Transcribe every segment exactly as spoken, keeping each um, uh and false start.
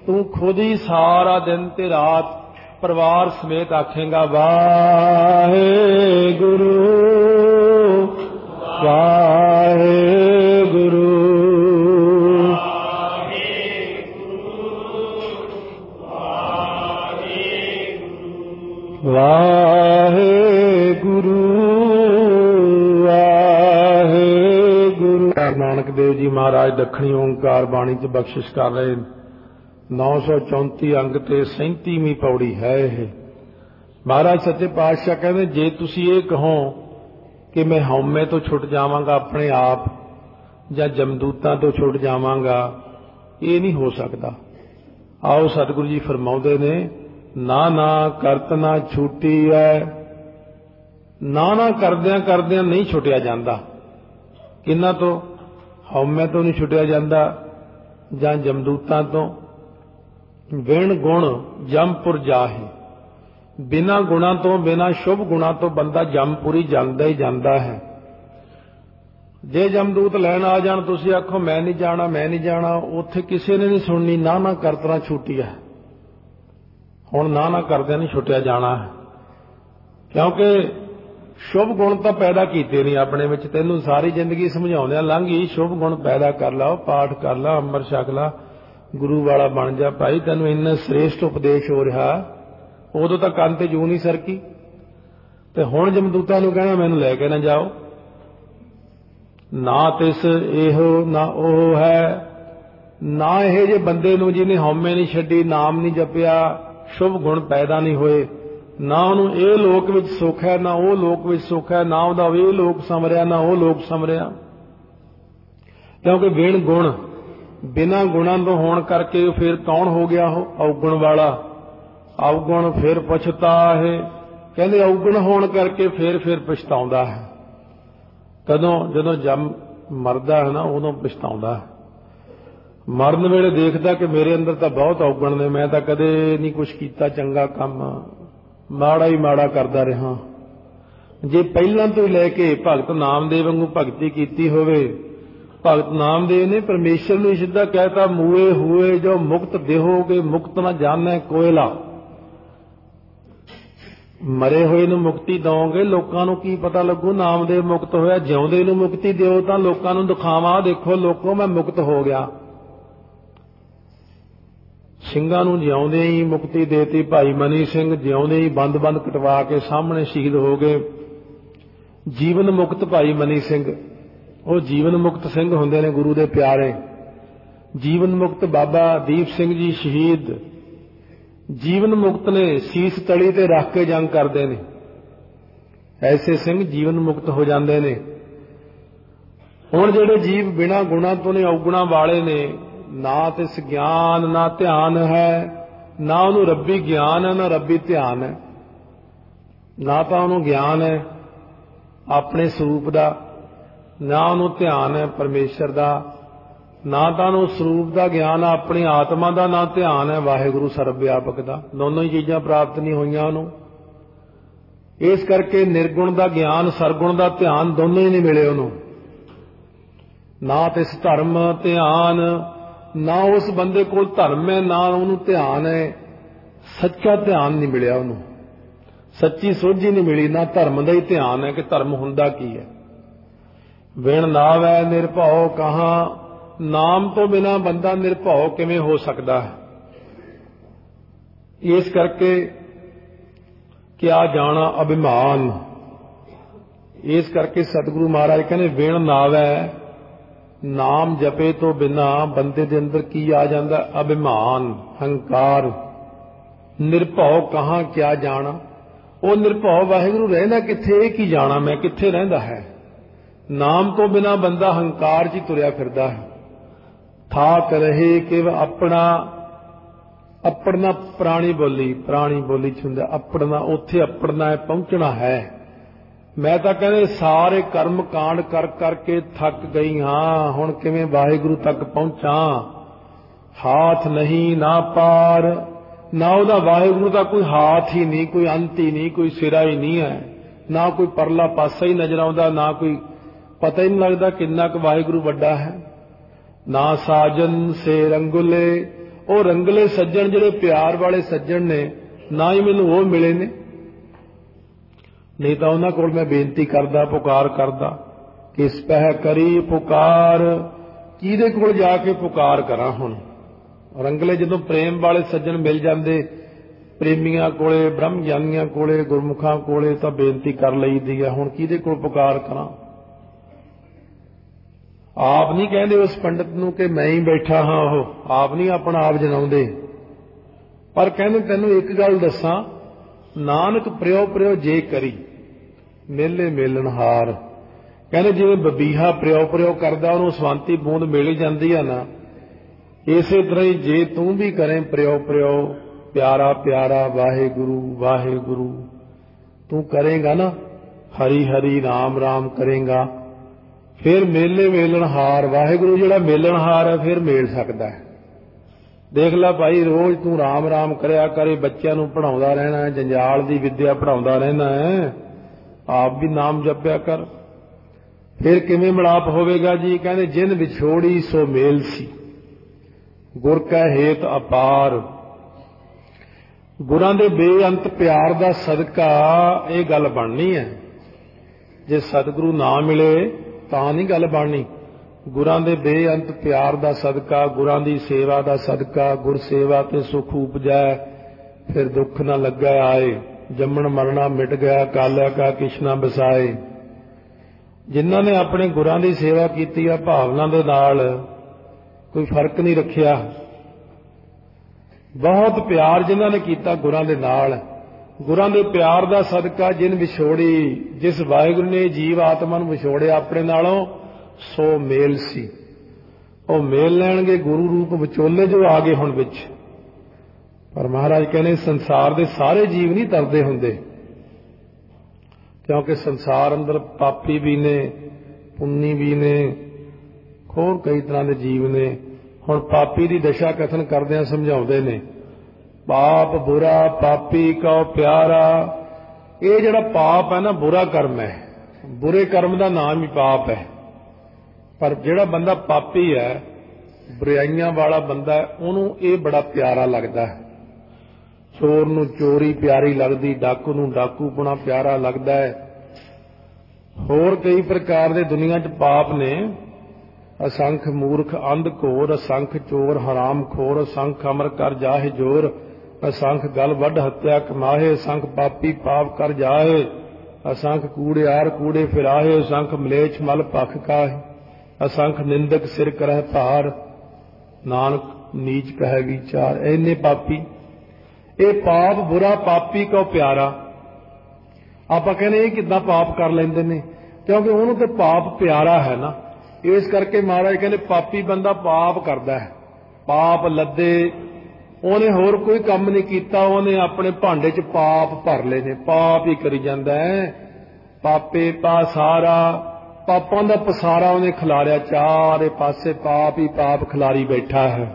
तू खुद ही सारा दिन ते रात परिवार समेत आखेगा वाहे गुरु वाहे गुरु वाहे गुरु वाहे गुरु। नानक देव जी महाराज दखणी ओंकार बाणी च बख्शिश कर रहे नौ सौ चौंती अंग ते सैंतीवीं पौड़ी है यह। महाराज सच्चे पातशाह कहते जे तुसी ये कहो कि मैं हौमे तो छुट जावांगा अपने आप जां जमदूतां तो छुट जावांगा, ये नहीं हो सकता। आओ सतगुरु जी फरमाउंदे ने ना ना करत ना छूटी है। ना ना करदियां करदियां नहीं छुटिया जांदा। किन्ना तो हौमे तो नहीं छुटिया जांदा जां जमदूतां तो। विण गुण जमपुर जाहे, बिना गुणा तो बिना शुभ गुणा तो बंदा जमपुरी जांदा ही जांदा है। जे जमदूत लैन आ जाण तुसीं आखो मैं नहीं जाना मैं नहीं जाना, उत्थे किसी ने नहीं सुननी। ना ना करतना छुटी है। हुण ना ना करदे नहीं छुटिया जाना है, क्योंकि शुभ गुण तो पैदा कीते नहीं अपने विच। तैनूं सारी जिंदगी समझाउंदिआं लंघ गई, शुभ गुण पैदा कर ला, पाठ कर ला, अंम੍ਰਿਤ छक ला, गुरु वाला बन जा भाई। तैनूं इन्ना श्रेष्ठ उपदेश हो रहा, उदों तक कंन ते जू नहीं सरकी ते हुण जमदूतां नूं कहना मैनूं लैके ना जाओ। ना तिस इहो ना ओह है, ना इहे जे बंदे नूं जिहने हौमे नहीं छड्डी, नाम नहीं जपिया, शुभ गुण पैदा नहीं होए, ना उहनूं इह लोक विच सुख है ना वो लोक विच सुख है, ना उहदा इह लोक संवरिया ना वो लोक संवरिया। क्योंकि बिन गुण बिना गुणा तो होण करके फिर कौन हो गया हो अवगुण वाला। अवगुण फिर पछता है, कहते अवगुण होण करके फिर फिर पछताउंदा है। कदों जदों जम मरदा है ना उदों पछताउंदा है। मरन वेले देखदा कि मेरे अंदर तो बहुत अवगुण ने, मैं तो कदे नहीं कुछ कीता चंगा काम, माड़ा ही माड़ा करदा रहा। जे पहलां तो लैके भगत नामदेव वांगू भगती कीती होवे, भगत नामदेव ने परमेश्वर ने सीधा कहता मूए हुए जो मुक्त देहोगे मुक्त न जाने कोयला। मरे होए नूं मुक्ति दोगे लोकां नूं की पता लगू नामदेव मुक्त होया। जिउंदे नूं मुक्ति दिओ तां लोकां नूं दिखावां, देखो लोको मैं मुक्त हो गया। ਸਿੰਘਾਂ ਨੂੰ ਜਿਉਂਦੇ ही मुक्ति देती। भाई मनी सिंह जिਉਂਦੇ ही बंद बंद कटवा के सामने शहीद हो गए। जीवन मुक्त भाई मनी सिंह, वो जीवन मुक्त सिंह हुंदे ने गुरु दे प्यारे। जीवन मुक्त बाबा दीप सिंह जी शहीद जीवन मुक्त ने, सीस तली ते रख के जंग करते ने। ऐसे सिंह जीवन मुक्त हो जाते ने। हुण जिहड़े जीव बिना गुणा तो ने अवगुणा वाले ने, ना तिस ज्ञान ना ध्यान है, ना उन्होंने रब्बी ज्ञान है ना रब्बी ध्यान है। ना तो उन्होंने ज्ञान है अपने स्वरूप का, ना उन्होंने ध्यान है परमेश्वर का, ना तो उन्होंने स्वरूप का ज्ञान है अपनी आत्मा का, ना ध्यान है वाहिगुरु सर्वव्यापक का। दोनों ही चीज़ां प्राप्त नहीं हुई उन्होंने। इस करके निर्गुण का ज्ञान सरगुण का ध्यान दोनों ही नहीं मिले उन्होंने। ना तिस धर्म ध्यान, ना उस बंदे को धर्म है ना उन्होंने ध्यान है। सच्चा ध्यान नहीं मिलिया उन्होंने, सच्ची सोझी नहीं मिली। ना धर्म का ही ध्यान है कि धर्म हुंदा की है। विण नाव है निरभौ कहाँ, नाम तो बिना बंदा निरभौ किवें हो सकता है। इस करके क्या जाना अभिमान। इस करके सतगुरु महाराज कहने विण नाव है, नाम जपे तो बिना बंदे दे अंदर की आ जाता अभिमान हंकार। निरभौ कहाँ क्या जाना, वो निरभौ वाहिगुरु रहना किथे की जाना मैं किथे रहिंदा है। नाम तो बिना बंदा हंकार च तुरया फिरदा है। थाक रहे कि अपना अपना प्राणी बोली प्राणी बोली च हुंदा अपना, उत्थे अपना है पहुंचना है। मैं तो कहने सारे कर्म कांड कर करके थक गई हाँ, हुण किवें वाहिगुरु तक पहुंचा। हाथ नहीं ना पार, ना उहदा वाहिगुरु का कोई हाथ ही नहीं, कोई अंत ही नहीं, कोई सिरा ही नहीं है, ना कोई परला पासा ही नजर आउंदा, ना कोई पता ही नहीं लगता किन्ना क वाहिगुरु वड्डा है। ना साजन से रंगुले, ਉਹ ਰੰਗਲੇ ਸੱਜਣ ਜਿਹੜੇ ਪਿਆਰ ਵਾਲੇ ਸੱਜਣ ਨੇ ਨਾ ਹੀ ਮੈਨੂੰ ਉਹ ਮਿਲੇ ਨੇ, ਨਹੀਂ ਤਾਂ ਉਹਨਾਂ ਕੋਲ ਮੈਂ ਬੇਨਤੀ ਕਰਦਾ, ਪੁਕਾਰ ਕਰਦਾ। ਕਿਸ ਪਹਿ ਕਰੀ ਪੁਕਾਰ, ਕਿਹਦੇ ਕੋਲ ਜਾ ਕੇ ਪੁਕਾਰ ਕਰਾਂ ਹੁਣ। ਰੰਗਲੇ ਜਦੋਂ ਪ੍ਰੇਮ ਵਾਲੇ ਸੱਜਣ ਮਿਲ ਜਾਂਦੇ, ਪ੍ਰੇਮੀਆਂ ਕੋਲੇ, ਬ੍ਰਹਮ ਗਿਆਨੀਆਂ ਕੋਲੇ, ਗੁਰਮੁਖਾਂ ਕੋਲੇ, ਤਾਂ ਬੇਨਤੀ ਕਰ ਲਈਦੀ ਹੈ ਹੁਣ ਕਿਹਦੇ ਕੋਲ ਪੁਕਾਰ ਕਰਾਂ। ਆਪ ਨਹੀਂ ਕਹਿੰਦੇ ਉਸ ਪੰਡਤ ਨੂੰ ਕਿ ਮੈਂ ਹੀ ਬੈਠਾ ਹਾਂ, ਉਹ ਆਪ ਨਹੀਂ ਆਪਣਾ ਆਪ ਜਨਾਉਂਦੇ, ਪਰ ਕਹਿੰਦੇ ਤੈਨੂੰ ਇੱਕ ਗੱਲ ਦੱਸਾਂ, ਨਾਨਕ ਪ੍ਰਿਓ ਪ੍ਰਿਓ ਜੇ ਕਰੀ ਮੇਲੇ ਮੇਲਣਹਾਰ। ਕਹਿੰਦੇ ਜਿਵੇਂ ਬਬੀਹਾ ਪ੍ਰਿਓ ਪ੍ਰਿਓ ਕਰਦਾ ਉਹਨੂੰ ਸਵੰਤੀ ਬੂੰਦ ਮਿਲ ਜਾਂਦੀ ਆ ਨਾ, ਇਸੇ ਤਰ੍ਹਾਂ ਹੀ ਜੇ ਤੂੰ ਵੀ ਕਰੇ ਪ੍ਰਿਓ ਪ੍ਰਿਓ, ਪਿਆਰਾ ਪਿਆਰਾ ਵਾਹਿਗੁਰੂ ਵਾਹਿਗੁਰੂ ਤੂੰ ਕਰੇਗਾ ਨਾ, ਹਰੀ ਹਰੀ ਰਾਮ ਰਾਮ ਕਰੇਗਾ, ਫਿਰ ਮੇਲੇ ਮੇਲਣਹਾਰ। ਵਾਹਿਗੁਰੂ ਜਿਹੜਾ ਮੇਲਣਹਾਰ ਹੈ ਫਿਰ ਮੇਲ ਸਕਦਾ ਹੈ। ਦੇਖ ਲੈ ਭਾਈ, ਰੋਜ਼ ਤੂੰ ਰਾਮ ਰਾਮ ਕਰਿਆ ਕਰੇ, ਬੱਚਿਆਂ ਨੂੰ ਪੜ੍ਹਾਉਂਦਾ ਰਹਿਣਾ ਹੈ, ਜੰਜਾਲ ਦੀ ਵਿੱਦਿਆ ਪੜ੍ਹਾਉਂਦਾ ਰਹਿਣਾ ਹੈ, ਆਪ ਵੀ ਨਾਮ ਜਪਿਆ ਕਰ, ਫਿਰ ਕਿਵੇਂ ਮਿਲਾਪ ਹੋਵੇਗਾ ਜੀ। ਕਹਿੰਦੇ ਜਿਨ ਵਿਛੋੜੀ ਸੋ ਮੇਲ ਸੀ, ਗੁਰ ਕੈ ਹੇਤ ਅਪਾਰ। ਗੁਰਾਂ ਦੇ ਬੇਅੰਤ ਪਿਆਰ ਦਾ ਸਦਕਾ ਇਹ ਗੱਲ ਬਣਨੀ ਹੈ। ਜੇ ਸਤਿਗੁਰੂ ਨਾ ਮਿਲੇ ਤਾਂ ਨਹੀਂ ਗੱਲ ਬਣਨੀ। ਗੁਰਾਂ ਦੇ ਬੇਅੰਤ ਪਿਆਰ ਦਾ ਸਦਕਾ, ਗੁਰਾਂ ਦੀ ਸੇਵਾ ਦਾ ਸਦਕਾ, ਗੁਰ ਸੇਵਾ ਤੇ ਸੁਖ ਉਪਜੈ, ਫਿਰ ਦੁੱਖ ਨਾ ਲੱਗਾ ਆਏ, ਜੰਮਣ ਮਰਨਾ ਮਿਟ ਗਿਆ, ਕਾਲਿਆ ਕਾ ਕਿਸ਼ਨਾ ਬਸਾਏ। ਜਿਨ੍ਹਾਂ ਨੇ ਆਪਣੇ ਗੁਰਾਂ ਦੀ ਸੇਵਾ ਕੀਤੀ ਆ ਭਾਵਨਾ ਦੇ ਨਾਲ, ਕੋਈ ਫਰਕ ਨਹੀਂ ਰੱਖਿਆ, ਬਹੁਤ ਪਿਆਰ ਜਿਨ੍ਹਾਂ ਨੇ ਕੀਤਾ ਗੁਰਾਂ ਦੇ ਨਾਲ, ਗੁਰਾਂ ਦੇ ਪਿਆਰ ਦਾ ਸਦਕਾ ਜਿਨ ਵਿਛੋੜੀ, ਜਿਸ ਵਾਹਿਗੁਰੂ ਨੇ ਜੀਵ ਆਤਮਾ ਨੂੰ ਵਿਛੋੜਿਆ ਆਪਣੇ ਨਾਲੋਂ, ਸੋ ਮੇਲ ਸੀ। ਉਹ ਮੇਲ ਲੈਣਗੇ ਗੁਰੂ ਰੂਪ ਵਿਚੋਲੇ ਜੋ ਆ ਗਏ ਹੁਣ ਵਿੱਚ। ਪਰ ਮਹਾਰਾਜ ਕਹਿੰਦੇ ਸੰਸਾਰ ਦੇ ਸਾਰੇ ਜੀਵ ਨਹੀਂ ਤਰਦੇ ਹੁੰਦੇ, ਕਿਉਂਕਿ ਸੰਸਾਰ ਅੰਦਰ ਪਾਪੀ ਵੀ ਨੇ, ਪੁੰਨੀ ਵੀ ਨੇ, ਹੋਰ ਕਈ ਤਰ੍ਹਾਂ ਦੇ ਜੀਵ ਨੇ। ਹੁਣ ਪਾਪੀ ਦੀ ਦਸ਼ਾ ਕਥਨ ਕਰਦਿਆਂ ਸਮਝਾਉਂਦੇ ਨੇ, ਪਾਪ ਬੁਰਾ ਪਾਪੀ ਕਉ ਪਿਆਰਾ। ਇਹ ਜਿਹੜਾ ਪਾਪ ਹੈ ਨਾ, ਬੁਰਾ ਕਰਮ ਹੈ, ਬੁਰੇ ਕਰਮ ਦਾ ਨਾਮ ਹੀ ਪਾਪ ਹੈ। ਪਰ ਜਿਹੜਾ ਬੰਦਾ ਪਾਪੀ ਹੈ, ਬੁਰਾਈਆਂ ਵਾਲਾ ਬੰਦਾ ਹੈ, ਉਹਨੂੰ ਇਹ ਬੜਾ ਪਿਆਰਾ ਲੱਗਦਾ ਹੈ। ਚੋਰ ਨੂੰ ਚੋਰੀ ਪਿਆਰੀ ਲੱਗਦੀ, ਡਾਕੂ ਨੂੰ ਡਾਕੂਪੁਣਾ ਪਿਆਰਾ ਲੱਗਦਾ ਹੈ। ਹੋਰ ਕਈ ਪ੍ਰਕਾਰ ਦੇ ਦੁਨੀਆ 'ਚ ਪਾਪ ਨੇ। ਅਸੰਖ ਮੂਰਖ ਅੰਧ ਘੋਰ, ਅਸੰਖ ਚੋਰ ਹਰਾਮ ਖੋਰ, ਅਸੰਖ ਅਮਰ ਕਰ ਜਾਹੇ ਜੋਰ, ਅਸੰਖ ਗਲ ਵੱਢ ਹੱਤਿਆ ਕਮਾਹੇ, ਅਸੰਖ ਪਾਪੀ ਪਾਪ ਕਰ ਜਾਹੇ, ਅਸੰਖ ਕੂੜਿਆਰ ਕੂੜੇ ਫਿਰਾਹੇ, ਅਸੰਖ ਮਲੇਛ ਮਲ ਭਖ ਕਾਹੇ, ਅਸੰਖ ਨਿੰਦਕ ਸਿਰ ਕਰਹਿ ਭਾਰ, ਨਾਨਕ ਨੀਚ ਕਹੈ ਵਿਚਾਰ। ਇੰਨੇ ਪਾਪੀ, ਇਹ ਪਾਪ ਬੁਰਾ ਪਾਪੀ ਕਉ ਪਿਆਰਾ। ਆਪਾਂ ਕਹਿੰਦੇ ਇਹ ਕਿੱਦਾਂ ਪਾਪ ਕਰ ਲੈਂਦੇ ਨੇ, ਕਿਉਂਕਿ ਉਹਨੂੰ ਤੇ ਪਾਪ ਪਿਆਰਾ ਹੈ ਨਾ। ਇਸ ਕਰਕੇ ਮਹਾਰਾਜ ਕਹਿੰਦੇ ਪਾਪੀ ਬੰਦਾ ਪਾਪ ਕਰਦਾ ਹੈ, ਪਾਪ ਲੱਦੇ, ਉਹਨੇ ਹੋਰ ਕੋਈ ਕੰਮ ਨਹੀਂ ਕੀਤਾ, ਉਹਨੇ ਆਪਣੇ ਭਾਂਡੇ 'ਚ ਪਾਪ ਭਰ ਲਏ ਨੇ, ਪਾਪ ਹੀ ਕਰੀ ਜਾਂਦਾ ਹੈ। ਪਾਪੇ ਪਾ ਸਾਰਾ, ਪਾਪਾਂ ਦਾ ਪਸਾਰਾ ਉਹਨੇ ਖਿਲਾਰਿਆ, ਚਾਰੇ ਪਾਸੇ ਪਾਪ ਹੀ ਪਾਪ ਖਿਲਾਰੀ ਬੈਠਾ ਹੈ।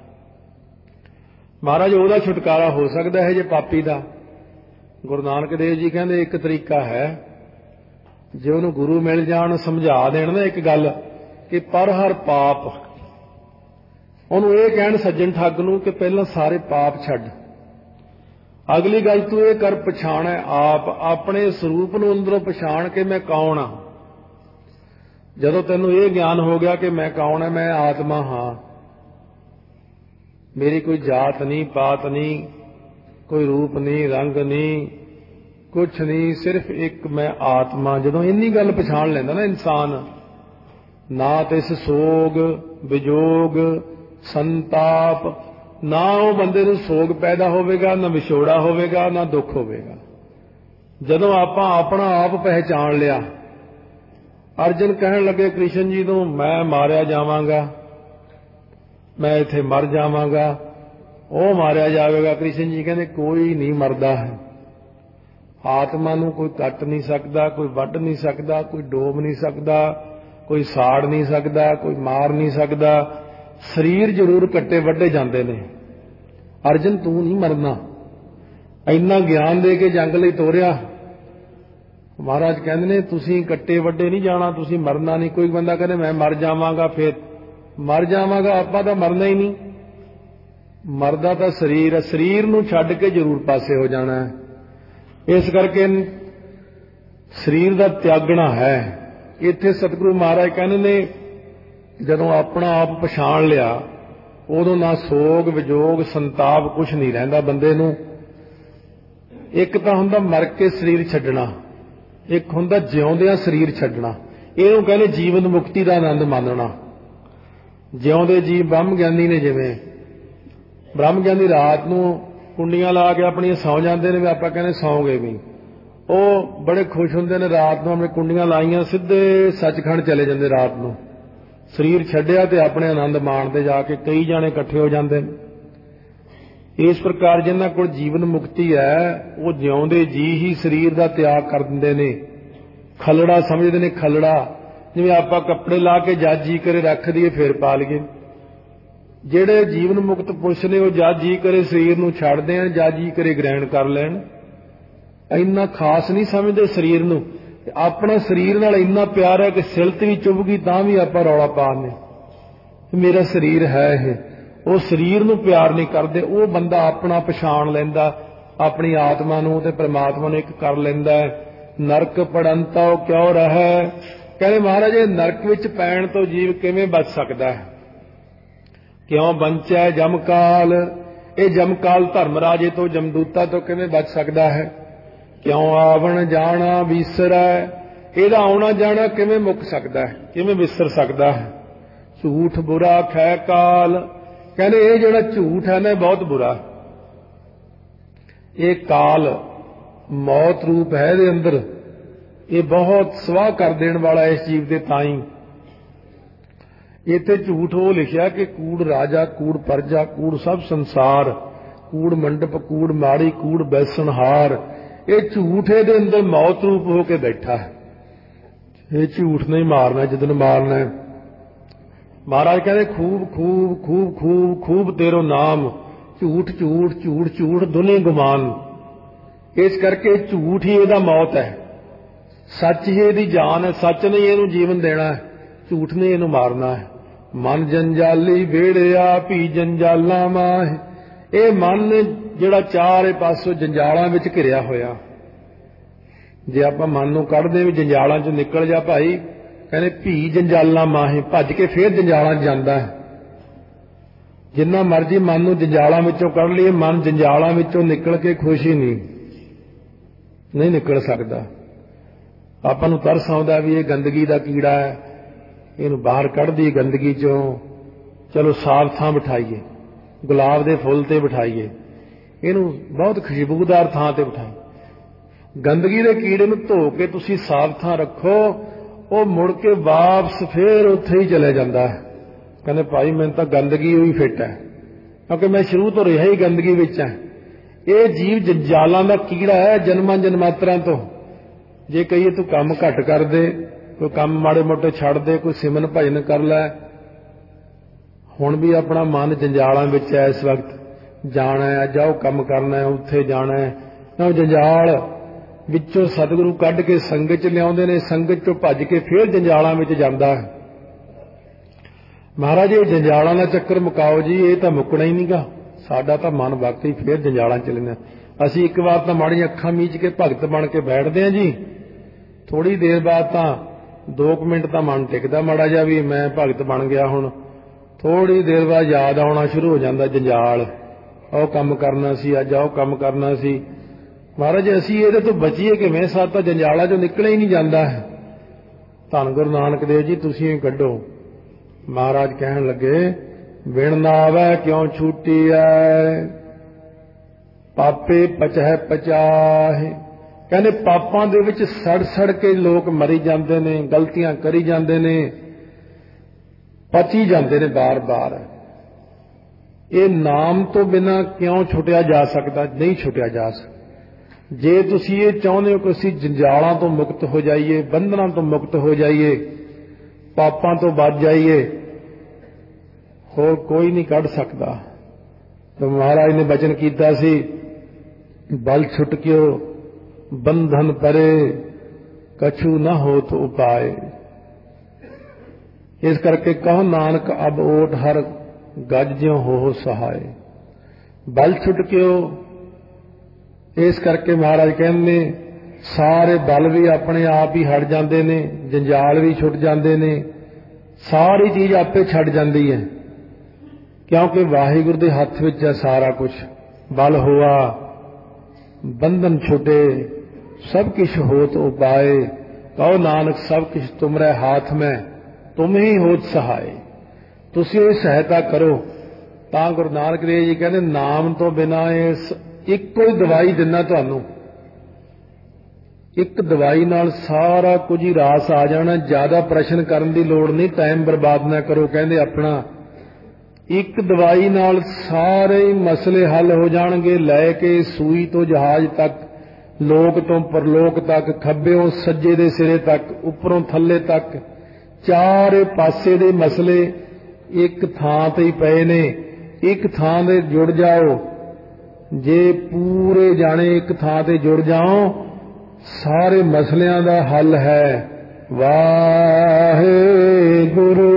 ਮਹਾਰਾਜ ਉਹਦਾ ਛੁਟਕਾਰਾ ਹੋ ਸਕਦਾ ਹੈ ਜੇ ਪਾਪੀ ਦਾ। ਗੁਰੂ ਨਾਨਕ ਦੇਵ ਜੀ ਕਹਿੰਦੇ ਇੱਕ ਤਰੀਕਾ ਹੈ, ਜੇ ਉਹਨੂੰ ਗੁਰੂ ਮਿਲ ਜਾਣ, ਸਮਝਾ ਦੇਣ ਨਾ ਇੱਕ ਗੱਲ ਕਿ ਪਰ ਹਰ ਪਾਪ, ਉਹਨੂੰ ਇਹ ਕਹਿਣ ਸੱਜਣ ਠੱਗ ਨੂੰ ਕਿ ਪਹਿਲਾਂ ਸਾਰੇ ਪਾਪ ਛੱਡ, ਅਗਲੀ ਗੱਲ ਤੂੰ ਇਹ ਕਰ ਪਛਾਣ ਹੈ ਆਪ, ਆਪਣੇ ਸਰੂਪ ਨੂੰ ਅੰਦਰੋਂ ਪਛਾਣ ਕੇ ਮੈਂ ਕੌਣ ਹਾਂ। ਜਦੋਂ ਤੈਨੂੰ ਇਹ ਗਿਆਨ ਹੋ ਗਿਆ ਕਿ ਮੈਂ ਕੌਣ ਹੈ, ਮੈਂ ਆਤਮਾ ਹਾਂ, ਮੇਰੀ ਕੋਈ ਜਾਤ ਨਹੀਂ, ਪਾਤ ਨਹੀਂ, ਕੋਈ ਰੂਪ ਨਹੀਂ, ਰੰਗ ਨਹੀਂ, ਕੁਛ ਨਹੀਂ, ਸਿਰਫ ਇੱਕ ਮੈਂ ਆਤਮਾ। ਜਦੋਂ ਇੰਨੀ ਗੱਲ ਪਛਾਣ ਲੈਂਦਾ ਨਾ ਇਨਸਾਨ, ਨਾ ਤਿਸ ਸੋਗ ਵਿਜੋਗ ਸੰਤਾਪ, ਨਾ ਉਹ ਬੰਦੇ ਨੂੰ ਸੋਗ ਪੈਦਾ ਹੋਵੇਗਾ, ਨਾ ਵਿਛੋੜਾ ਹੋਵੇਗਾ, ਨਾ ਦੁੱਖ ਹੋਵੇਗਾ। ਜਦੋਂ ਆਪਾਂ ਆਪਣਾ ਆਪ ਪਹਿਚਾਣ ਲਿਆ। ਅਰਜਨ ਕਹਿਣ ਲੱਗੇ ਕ੍ਰਿਸ਼ਨ ਜੀ ਨੂੰ, ਮੈਂ ਮਾਰਿਆ ਜਾਵਾਂਗਾ, ਮੈਂ ਇੱਥੇ ਮਰ ਜਾਵਾਂਗਾ, ਉਹ ਮਾਰਿਆ ਜਾਵੇਗਾ। ਕ੍ਰਿਸ਼ਨ ਜੀ ਕਹਿੰਦੇ ਕੋਈ ਨਹੀਂ ਮਰਦਾ ਹੈ, ਆਤਮਾ ਨੂੰ ਕੋਈ ਕੱਟ ਨਹੀਂ ਸਕਦਾ, ਕੋਈ ਵੱਢ ਨਹੀਂ ਸਕਦਾ, ਕੋਈ ਡੋਬ ਨਹੀਂ ਸਕਦਾ, ਕੋਈ ਸਾੜ ਨਹੀਂ ਸਕਦਾ, ਕੋਈ ਮਾਰ ਨਹੀਂ ਸਕਦਾ। ਸਰੀਰ ਜ਼ਰੂਰ ਕੱਟੇ ਵੱਢੇ ਜਾਂਦੇ ਨੇ, ਅਰਜਨ ਤੂੰ ਨਹੀਂ ਮਰਨਾ। ਇੰਨਾ ਗਿਆਨ ਦੇ ਕੇ ਜੰਗ ਲਈ ਤੋਰਿਆ। ਮਹਾਰਾਜ ਕਹਿੰਦੇ ਨੇ ਤੁਸੀਂ ਕੱਟੇ ਵੱਡੇ ਨਹੀਂ ਜਾਣਾ, ਤੁਸੀਂ ਮਰਨਾ ਨਹੀਂ। ਕੋਈ ਬੰਦਾ ਕਹਿੰਦੇ ਮੈਂ ਮਰ ਜਾਵਾਂਗਾ, ਫਿਰ ਮਰ ਜਾਵਾਂਗਾ, ਆਪਾਂ ਤਾਂ ਮਰਨਾ ਹੀ ਨਹੀਂ। मरदा तां शरीर है, शरीर नूं छड्ड के जरूर पासे हो जाना है। इस करके शरीर का त्यागना है। इत्थे सतगुरु महाराज कहने ने जदों अपना आप पछाण लिया उदों ना सोग विजोग संताप कुछ नहीं रहिंदा बंदे नूं। एक तां हुंदा मर के शरीर छड्डना, एक हुंदा जिउंदियां शरीर छड्डना। इहनूं कहने जीवन मुक्ति का आनंद मानना। जिउंदे जी ब्रह्म ज्ञानी ने, जिवें ब्रह्म ज्ञानी रात नूं कुंडियां ला के अपणियां सौ जांदे ने, भी आपां कहने सौ गए भी, ਉਹ बड़े खुश होंदे ने रात ਨੂੰ अपनी कुंडियां लाइयां सीधे सचखंड चले जाते रात ਨੂੰ। शरीर छड्डिया ते अपने आनंद माणते जाके कई जाने इकट्ठे हो जाते हैं। इस प्रकार जिन्हां कोल जीवन मुक्ति है वो जिउंदे जी ही शरीर का त्याग कर दिंदे ने। खलड़ा समझते ने, खलड़ा जिवें आपां कपड़े ला के जज जी करे रख दईए फिर पा लईए। जिहड़े जीवन मुक्त पुरुष ने वो जज जी करे शरीर नूं छड्ड देण, जज जी करे ग्रहण कर लैण। इन्ना खास नहीं समझते शरीर नूं। अपना शरीर नाल इन्ना प्यार है कि सिलत भी चुभगी तां भी आपां रौला पाने मेरा शरीर है ये। वो शरीर नूं प्यार नहीं करते। वो बंदा अपना पछाण लैंदा, अपनी आत्मा नूं ते परमात्मा नूं एक कर लैंदा है। नरक पड़ंता क्यों रहे, कहते महाराज ये नरक विच पैण तो जीव किवें बच सकदा है। क्यों बंचै जमकाल, ये जमकाल धर्मराजे तो जमदूता तो किवें बच सकदा है। क्यों आवन जाना विसरै, इहदा आउणा जाना किवें मुक सकदा है, किवें विसर सकदा है। झूठ बुरा खै काल, कहने ये जिहड़ा झूठ है ना बहुत बुरा। ये काल मौत रूप है इहदे अंदर, ये बहुत स्वाह कर देण वाला इस जीव दे ताईं। इत्थे झूठ वो लिखिया कि कूड़ राजा कूड़ प्रजा कूड़ सब संसार, कूड़ मंडप कूड़ माड़ी कूड़ बैसनहार। ये झूठ दे अंदर मौत रूप होके बैठा है। ये झूठ नहीं मारना जिदन मारना है। महाराज कहते खूब खूब खूब खूब खूब तेरो नाम, झूठ झूठ झूठ झूठ दुनी गुमान। इस करके झूठ ही इहदा मौत है, सच ही इहदी जान है। सच ने इहनूं जीवन देना है, झूठ ने इहनूं मारना है। मन जंजाली वेड़िया भी जंजालां माह, ये मन जिहड़ा चारे पासों जंजालां विच घिरिया होया। जे आपां मन नूं कढदे भी जंजालां चों निकल जा भाई, कहने भी जंजालां माहे, भज के फिर जंजालां जांदा है। जिन्ना मर्जी मन नूं जंजालां विचों कढ लईए, मन जंजालां विचों निकल के खुश ही नहीं नहीं निकल सकदा। आपां नूं तरस आउंदा भी ये गंदगी दा कीड़ा है, इहनूं बाहर कढ दईए गंदगी चों, चलो साफ थां बिठाईए, गुलाब दे फुल ते बिठाईए, इहनूं बहुत खुशबूदार थां ते बिठाईए। गंदगी दे कीड़े नूं धो के तुसीं साफ थां रखो, वो मुड़ के वापस फिर उत्थे ही चले जांदा है। कहंदे भाई मैनूं तां गंदगी ही फिट है, क्योंकि मैं शुरू तो रहा ही गंदगी विच है। ये जीव जंजालां दा कीड़ा है जन्मां जन्मांतरां तो। जे कहिए तू काम घट कर दे, कोई काम माड़े मोटे छड़ दे, कोई सिमन भजन कर लै, हुण भी अपना मन जंजालां विच है। इस वक्त जाना है, जाओ काम करना है, उत्थे जाना है, ना जंजाल विचों सतगुरु कढ के संगत च लियाउंदे ने, संगत चों भज के फिर जंजालां विच जांदा है। महाराज ये जंजालां दा चक्कर मुकाओ जी, ये तां मुकना ही नहींगा। साडा तां मन वाकई फिर जंजालां च लेना। असीं एक बार तां माड़ियां अखां मीच के भगत बन के बैठदे हां जी, थोड़ी देर बाद तां दो कुछ मिनट तां मन टिकदा माड़ा जिहा भी मैं भगत बन गया। हुण थोड़ी देर बाद याद आउणा शुरू हो जांदा जंजाल, ਉਹ ਕੰਮ करना सी, अज ਉਹ ਕੰਮ करना सी। महाराज असीं ਇਹਦੇ ਤੋਂ ਬਚੀਏ ਕਿਵੇਂ? ਸਾਡਾ ਤਾਂ ਜੰਜਾਲਾਂ ਚੋਂ ਨਿਕਲਿਆ ਹੀ ਨਹੀਂ ਜਾਂਦਾ ਹੈ। ਧੰਨ ਗੁਰੂ ਨਾਨਕ ਦੇਵ ਜੀ ਤੁਸੀਂ ਹੀ ਕੱਢੋ। महाराज कहण लगे बिन ना आवे क्यों छूटी है, पापे पचह पचाहे। कहने पापां दे विच सड़ सड़ के लोग मरी जांदे ने, गलतियां करी जांदे ने, पची जांदे ने बार बार। ये नाम तो बिना क्यों छुटिया जा सकता? नहीं छुटिया जा सकता। जे तुसी ये चाहुंदे हो कि असीं जंजालां तो मुक्त हो जाइए, बंधनां तो मुक्त हो जाइए, पापां तो बच जाइए, होर कोई नहीं कढ सकता। तो महाराज ने वचन कीता सी, बल छुटकियो बंधन परे, कछु न हो तो उपाय। इस करके कहो नानक अब ओट हर गज ज्यों हो सहाय। बल छुटकियो। इस करके महाराज कहते सारे बल भी अपने आप ही हट जाते ने, जंजाल भी छुट जाते ने, सारी चीज आपे छड़ जाती है, क्योंकि वाहिगुरु के हथ विच है सारा कुछ। बल हुआ बंधन छुटे, सब किछ होत उपाय, कहो नानक सब किछ तुमरे हाथ में, तुम ही होत सहाय। तुसीं ये सहायता करो। तां गुरु नानक देव जी कहते नाम तो बिना इस इक्को ही दवाई दिना तुहानूं, एक दवाई नाल सारा कुछ ही रास आ जाना। ज्यादा प्रश्न करन दी लोड़ नहीं, टाइम बर्बाद ना करो। कहंदे अपना एक दवाई नाल सारे मसले हल हो जाणगे, लैके सूई तो जहाज तक, लोक तो परलोक तक, खब्बेओं सज्जे दे सिरे तक, उपरों थल्ले तक, चारे पासे दे मसले एक थां ते ही पए ने। एक थां ते जुड़ जाओ, जे पूरे जाने एक थां ते जुड़ जाओ, सारे मसलियां दा हल है। वाहिगुरु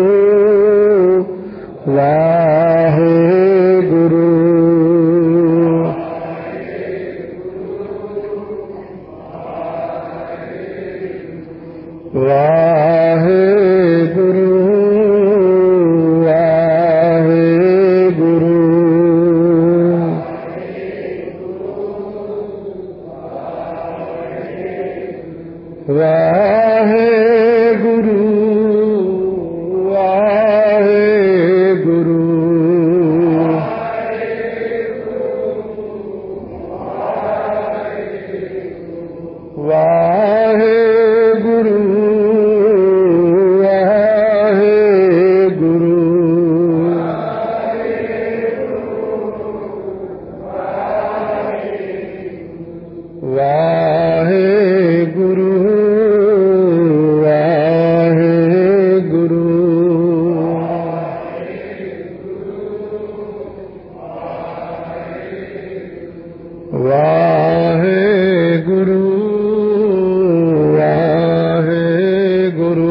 वाहिगुरु वाहिगुरु वाहिगुरु वाहिगुरु वाहिगुरु वाहिगुरु वाहिगुरु वाहिगुरु वाहिगुरु वाहिगुरु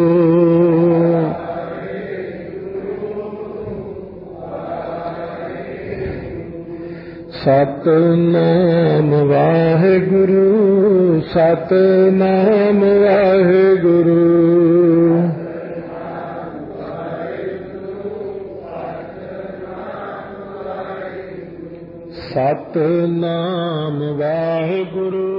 सतनाम वाहिगुरु सतनाम वाहिगुरु सतनाम वाहिगुरु